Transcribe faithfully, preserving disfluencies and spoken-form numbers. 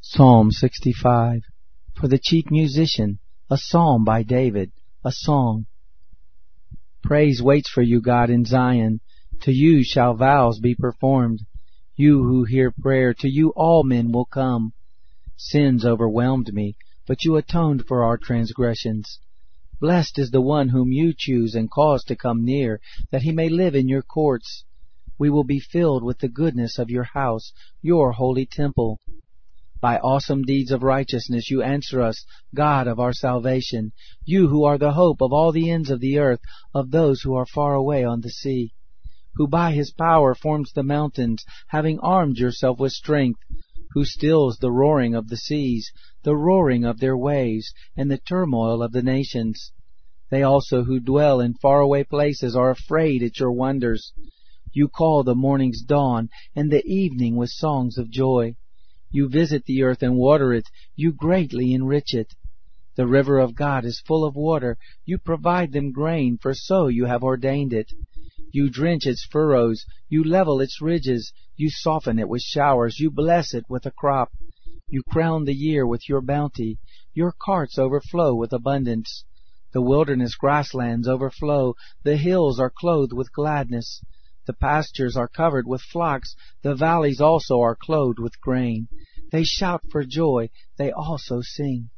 Psalm sixty-five. For the chief musician, a psalm by David, a song. Praise waits for you, God, in Zion. To you shall vows be performed. You who hear prayer, to you all men will come. Sins overwhelmed me, but you atoned for our transgressions. Blessed is the one whom you choose and cause to come near, that he may live in your courts. We will be filled with the goodness of your house, your holy temple. By awesome deeds of righteousness you answer us, God of our salvation, you who are the hope of all the ends of the earth, of those who are far away on the sea, who by his power forms the mountains, having armed yourself with strength, who stills the roaring of the seas, the roaring of their waves, and the turmoil of the nations. They also who dwell in faraway places are afraid at your wonders. You call the morning's dawn, and the evening with songs of joy. You visit the earth and water it. You greatly enrich it. The river of God is full of water. You provide them grain, for so you have ordained it. You drench its furrows. You level its ridges. You soften it with showers. You bless it with a crop. You crown the year with your bounty. Your carts overflow with abundance. The wilderness grasslands overflow. The hills are clothed with gladness. The pastures are covered with flocks. The valleys also are clothed with grain. They shout for joy. They also sing.